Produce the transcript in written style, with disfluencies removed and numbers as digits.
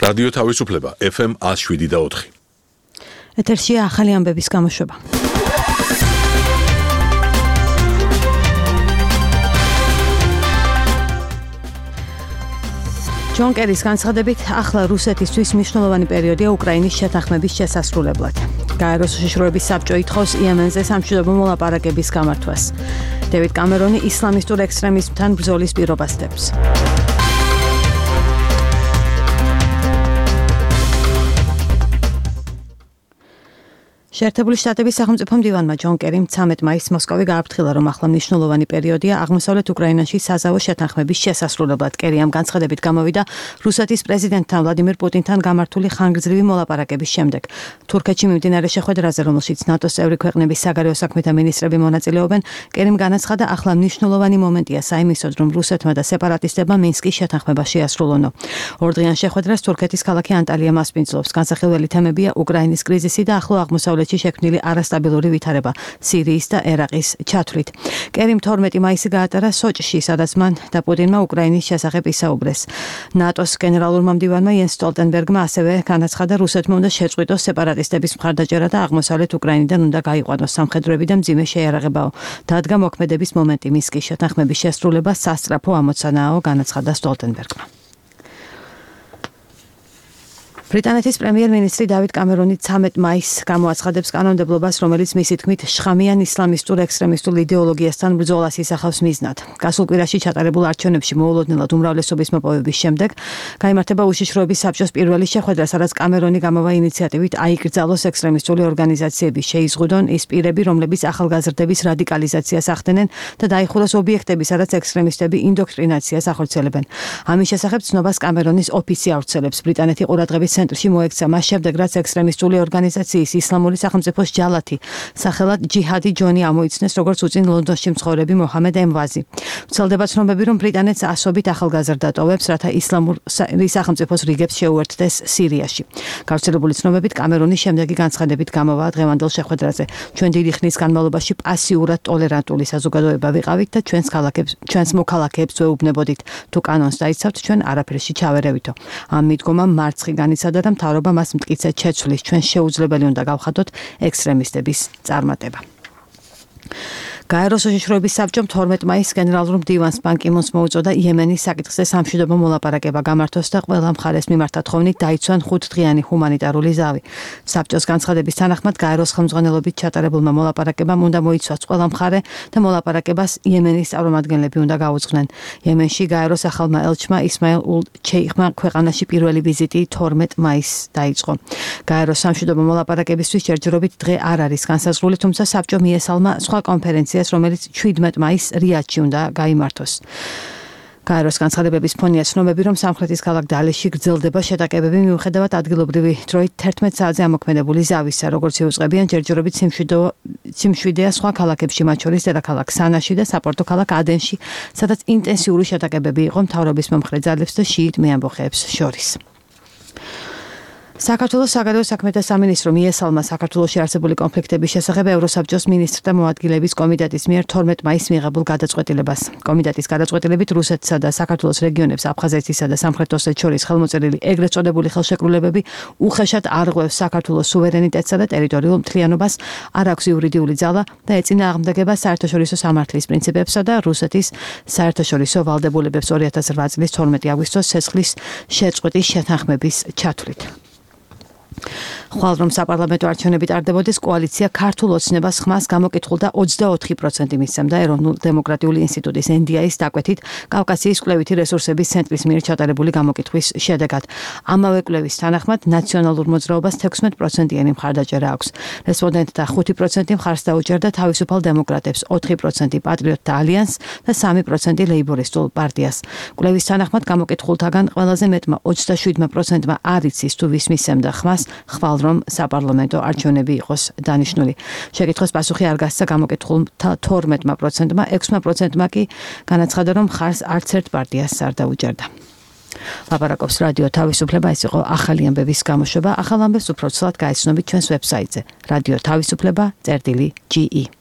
რადიო თავისუფლება FM 107.4. ეთერშია ახალი ამბების გამოშვება. ჯონ კერის განცხადებით, ახლა რუსეთისთვის მნიშვნელოვანი პერიოდია უკრაინის შეთანხმების შესასრულებლად. გაეროს უშიშროების საბჭო ითხოვს იემენზე სამშვიდობო მოლაპარაკების გამართვას. დევიდ კამერონი ისლამისტურ ექსტრემიზმთან ბრძოლის პირობას დებს. შეერთებული შტატების სახელმწიფო მდივანმა ჯონ კერიმ 13 მაისს მოსკოვი გააფრთხილა, რომ ახლა მნიშვნელოვანი პერიოდია აღმოსავლეთ უკრაინაში საზავო შეთანხმების შესასრულებლად. კერი ამ განცხადებით გამოვიდა რუსეთის პრეზიდენტთან ვლადიმირ პუტინთან გამართული ხანგრძლივი მოლაპარაკების შემდეგ. თურქეთში მიმდინარე შეხვედრაზე, რომელშიც ნატოს წევრი ქვეყნების საგარეო საქმეთა მინისტრები მონაწილეობენ, კერიმ განაცხადა, ახლა მნიშვნელოვანი მომენტია საიმისოდ, რომ რუსეთმა და სეპარატისტებმა მინსკის შეთანხმება შეასრულონო. ორდღიან შეხვედრას თურქეთის ქალაქი ანტალია მასპინძლობს. განსახილველი თემებია უკრაინის კრიზისი და ახლო აღმოსავლეთში შექმნილი არასტაბილური ვითარება სირიის და ერაყის ჩათვლით. კერიმ 12 მაისი გაატარა სოჭში, სადაც მან და პუტინმა უკრაინის შესახებ ისაუბრეს. ნატოს გენერალურმა მდივანმა იენს სტოლტენბერგმა ასევე განაცხადა, რუსეთმა უნდა შეწყვიტოს სეპარატისტების მხარდაჭერა და აღმოსავლეთ უკრაინიდან უნდა გაიყვანოს სამხედროები და მძიმე შეიარაღებაო. დადგა მოქმედების მომენტი მინსკის შეთანხმების შესრულება სასწრაფო ამოცანაა, განაცხადა სტოლტენბერგმა. ბრიტანეთის პრემიერ-მინისტრი დავიდ კამერონი 13 მაისს გამოაცხადებს კანონმდებლობას, რომელიც მისი თქმით შხამიან ისლამისტურ ექსტრემისტულ იდეოლოგიასთან ბრძოლას ისახავს მიზნად. გასულ კვირაში ჩატარებულ არჩევნებში მოულოდნელად უმრავლესობის მოპოვების შემდეგ გაიმართება უშიშროების საბჭოს პირველი შეხვედრა, სადაც კამერონი გამოვა ინიციატივით აიკრძალოს ექსტრემისტული ორგანიზაციების, შეიზღუდონ ის პირები, რომლებიც ახალგაზრდების რადიკალიზაციას ახდენენ და დაიხუროს ობიექტები, სადაც ექსტრემისტები ინდოქტრინაციას ახორციელებენ. ამის შესახებ ცნობას კამერონის ოფისი ავრცელებს. ბრიტანეთი ყურადღების ცენტრში მოექცა მას შემდეგ, რაც ექსტრემისტული ორგანიზაციის ისლამური სახელმწიფოს ჯალათი სახელად ჯიჰადი ჯონი ამოიცნეს, როგორც უწინ ლონდონში მცხოვრები მოჰამედ ემვაზი. ვრცელდება ცნობები, რომ ბრიტანეთს ასობით ახალგაზრდა ტოვებს, რათა ისლამური სახელმწიფოს რიგებს შეუერთდეს სირიაში. გავრცელებული ცნობებით კამერონის შემდეგი განცხადებით გამოვა დღევანდელ შეხვედრაზე. ჩვენ დიდი ხნის განმავლობაში პასიურად ტოლერანტული საზოგადოება ვიყავით და ჩვენს მოქალაქეებს ვეუბნებოდით, თუ კანონს დაიცავთ, ჩვენ არაფერში ჩავერევითო. ამ მიდგომამ მარცხი განიცადა და მთავრობა მას მტკიცედ შეცვლის. ჩვენ შეუძლებელი უნდა გავხადოთ ექსტრემისტების წარმატება. გაეროს უშიშროების საბჭომ 12 მაისს გენერალურ მდივანს ბან კი მუნს მოუწოდა იემენის საკითხზე სამშვიდობო მოლაპარაკება გამართოს და ყველა მხარეს მიმართა თხოვნით დაიცვან 5-დღიანი ჰუმანიტარული ზავი. საბჭოს განცხადების თანახმად გაეროს ხელმძღვანელობით ჩატარებულმა მოლაპარაკებამ უნდა მოიცვას ყველა მხარე და მოლაპარაკებას იემენის წარმომადგენლები უნდა გაუძღვნեն. იემენში გაეროს ახალმა ელჩმა ისმაილ ულ ჩეიხმა ქვეყანაში პირველი ვიზიტი 12 მაისს დაიწყო. გაეროს სამშვიდობო მოლაპარაკებისთვის ჯერჯერობით დღე არ არის განსაზღვრული, თუმცა საბჭო მიესალმა სხვა კონფერენციას, რომელიც 17 მაისს რიადში უნდა გაიმართოს. გაეროს განცხადებების ფონია ცნობები, რომ სამხრეთის ქალაქ დალეში გრძელდება შეტაკებები მიუხედავად ადგილობრივი დროით 11 საათზე ამოქმედებული ზავისა, როგორც იუწყებიან ჯერჯერობით სიმშვიდეა სხვა ქალაქებში, მათ შორის დედაქალაქ სანაში და საპორტო ქალაქ ადენში, სადაც ინტენსიური შეტაკებები იყო მთავრობის მომხრე ძალებს და შიიტ მეამბოხეებს შორის. საქართველოს საგარეო საქმეთა სამინისტრო მიესალმა საქართველოში არსებული კონფლიქტების შესახებ ევროსაბჭოს მინისტრთა მოადგილეების კომიტეტის მიერ 12 მაისს მიღებულ გადაწყვეტილებას. კომიტეტის გადაწყვეტილებით რუსეთსა და საქართველოს რეგიონებს აფხაზეთისა და სამხრეთ ოსეთის შორის ხელმოწერილი ეგრეთ წოდებული ხელშეკრულებები უხეშად არღვევს საქართველოს სუვერენიტეტსა და ტერიტორიულ მთლიანობას, არ აქვს იურიდიული ძალა და ეწინა აღმდეგება საერთაშორისო სამართლის პრინციპებსა და რუსეთის საერთაშორისო ვალდებულებებს 2008 წლის 12 აგვისტოს ცეცხლის შეწყვეტის შეთანხმების ჩათვლით. ხვალ რომ საპარლამენტო არჩევნები ტარდებოდეს, კოალიცია ქართულ ოცნებას ხმას გამოკითხულდა 24% მისცემდა ეროვნულ დემოკრატიული ინსტიტუტის NDI-ის დაკვეთით კავკასიის კვლევითი რესურსების ცენტრის მიერ ჩატარებული გამოკითხვის შედეგად. ამავე კვლევის თანახმად ნაციონალურ მოძრაობას 16%-იანი მხარდაჭერა აქვს. რესპონდენტთა 5% მხარს დაუჭერდა თავისუფალ დემოკრატებს, 4% პატრიოტთა ალიანსს და 3% ლეიბორისტულ პარტიას. კვლევის თანახმად გამოკითხულთაგან ყველაზე მეტმა 27%-მა არ იცის თუ ვის მისცემდა ხმას, ხვალ რომ საპარლამენტო არჩევნები იყოს დანიშნული. შეკითხვის პასუხი არ გასცა გამოკითხულთა 12%-მა, 6%-მა კი განაცხადა, რომ ხარს არც ერთ პარტიას არ დაუჭერდა. ლაპარაკობს რადიო თავისუფლება, ეს იყო ახალი ამბების გამოშვება. ახალ ამბებს უფრო ცუდად გაიცნობთ ჩვენს ვებსაიტზე radio-tavisupleba.ge